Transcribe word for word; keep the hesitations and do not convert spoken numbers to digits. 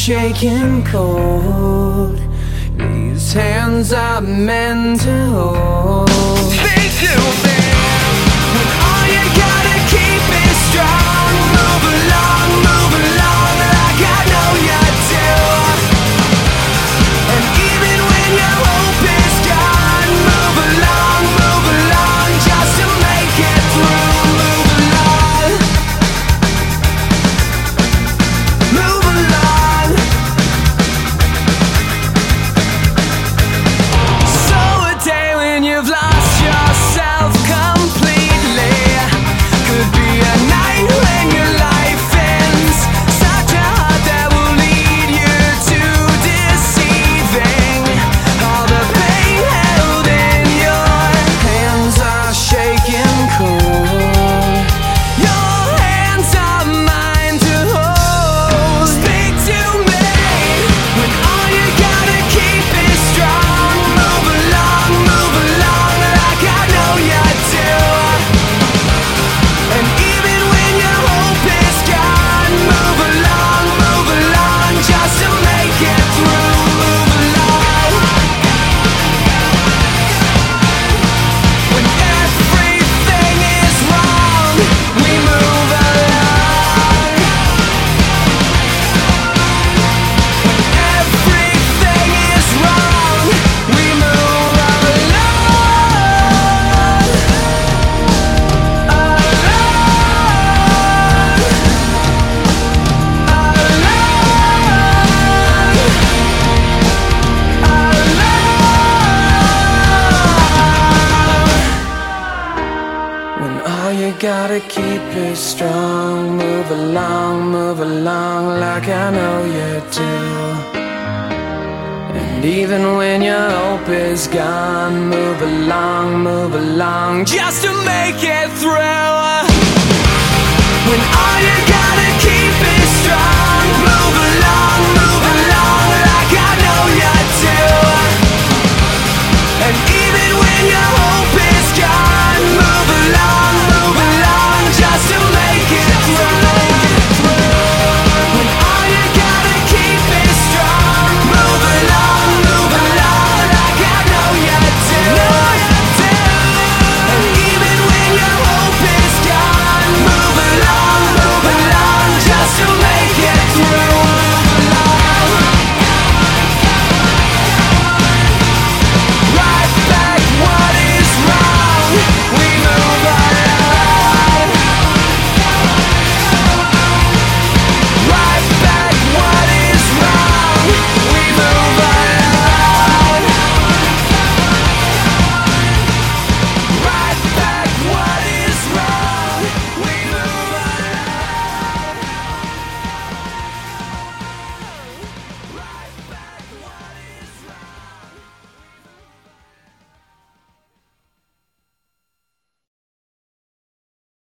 shaking cold. These hands are meant to hold. Speak to me when all you gotta keep is strong. Move along, move along like I know you do. And even when your hope is gone, move along, move along just to make it through. Move along, move along. So a day when you've lost yourself completely could be a night when your life ends. Such a heart that will lead you to deceiving. All the pain held in your hands are shaking cold. Your hands are mine to hold. Speak to me when all you gotta keep is strong. Move along, move along like I know you do. And even when your hope is gone, move along, move along just to make it through. Move along when everything is wrong. We move along when everything is wrong. We move along, when all you gotta keep is strong. Move along, move along like I know you do. And even when your hope is gone, move along, move along just to make it through.